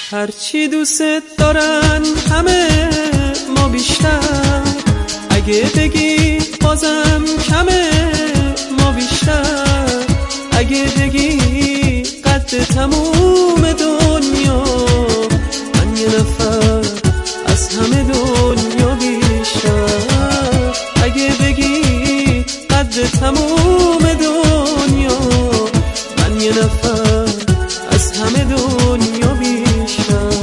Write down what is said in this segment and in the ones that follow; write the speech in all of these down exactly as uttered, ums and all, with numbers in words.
هرچی دوست دارن همه ما بیشتر، اگه بگی بازم کمه ما بیشتر، اگه بگی قد تموم دنیا من یه نفر از همه دنیا بیشتر، اگه بگی قد تموم دنیا من یه نفر از همه دنیا بیشتر.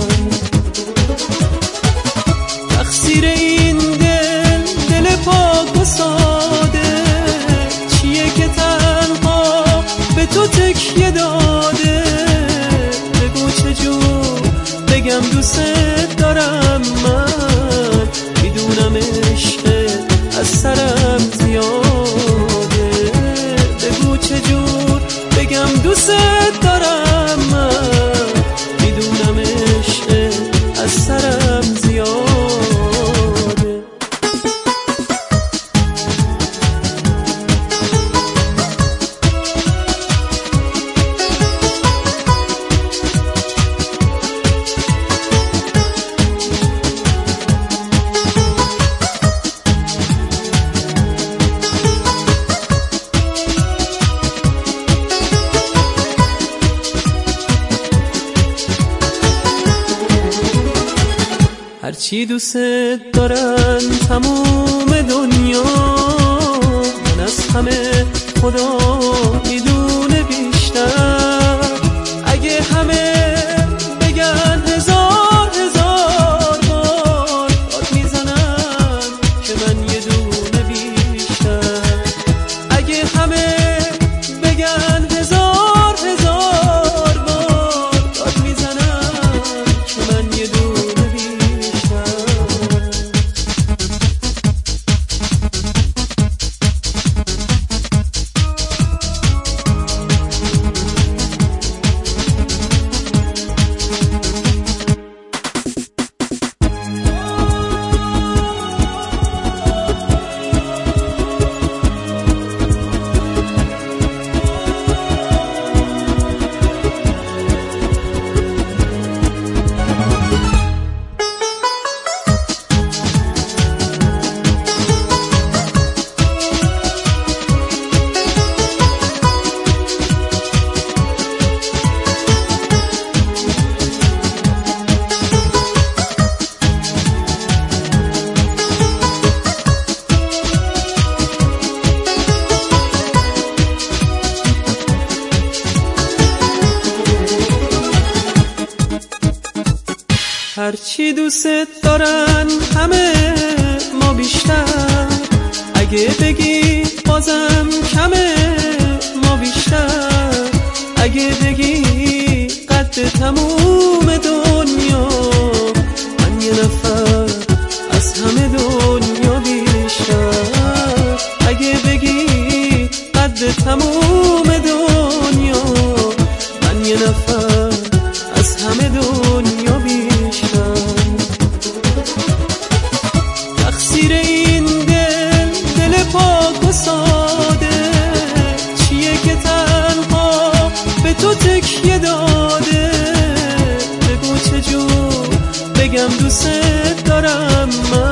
تقصیر این دل دل پاک و ساده چیه که تنها به تو تکیه داده؟ بگو چجور بگم دوست دارم، من میدونم عشق از سرم زیاده. بگو چجور بگم دوست دارم، من میدونم عشق از سرم زیاده. هرچی دوست دارن تموم دنیا من از همه خدا میدونه بیشتر، اگه همه بگن هزار هزار بار داد میزنم که من یه دونه بیشتر، اگه همه بگن هزار هزار بار داد میزنم که من یه دونه. هرچی دوست دارن همه ما بیشتر، اگه بگی بازم کمه ما بیشتر، اگه بگی قد تموم دنیا من یه نفر از همه دنیا بیشتر، اگه بگی قد تموم دنیا من یه نفر از همه دنیا بیشتر. تقصیر این دل دل پاک و ساده چیه که تنها به تو تکیه داده؟ بگو چجور بگم دوست دارم، من